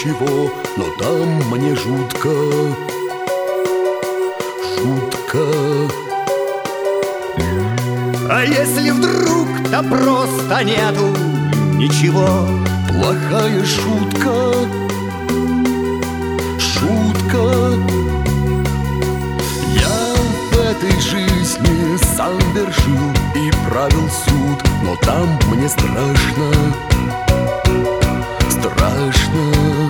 ничего, но там мне жутко, жутко. А если вдруг да просто нету ничего? Плохая шутка, шутка. Я в этой жизни сам вершил и правил суд, но там мне страшно, страшно.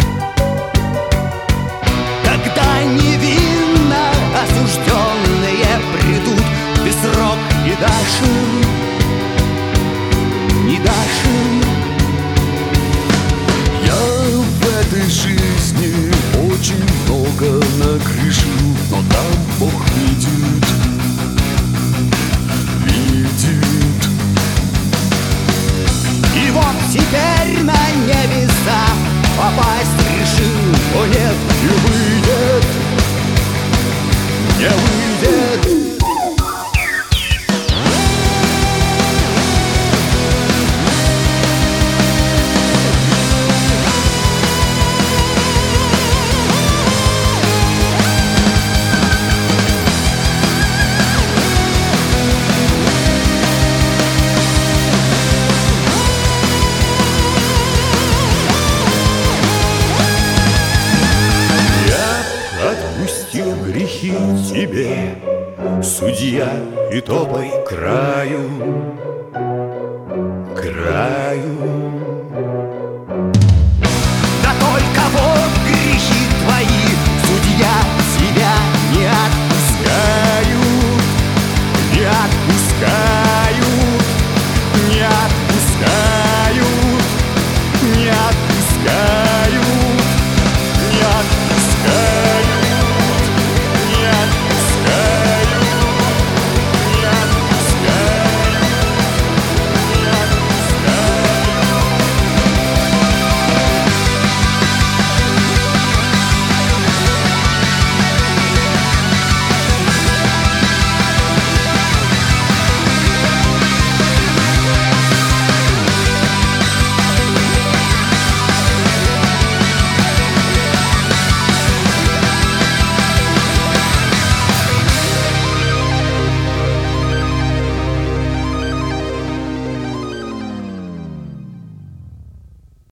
Когда невинно осужденные придут, ты срок не дашь им, не дашь им. Я в этой жизни очень много нагрешил, но там Бог видит, видит. И вот теперь на небеса попасть решил, о нет, И выйдет, не выйдет. Отпустил грехи тебе, судья, и топай к краю, к краю.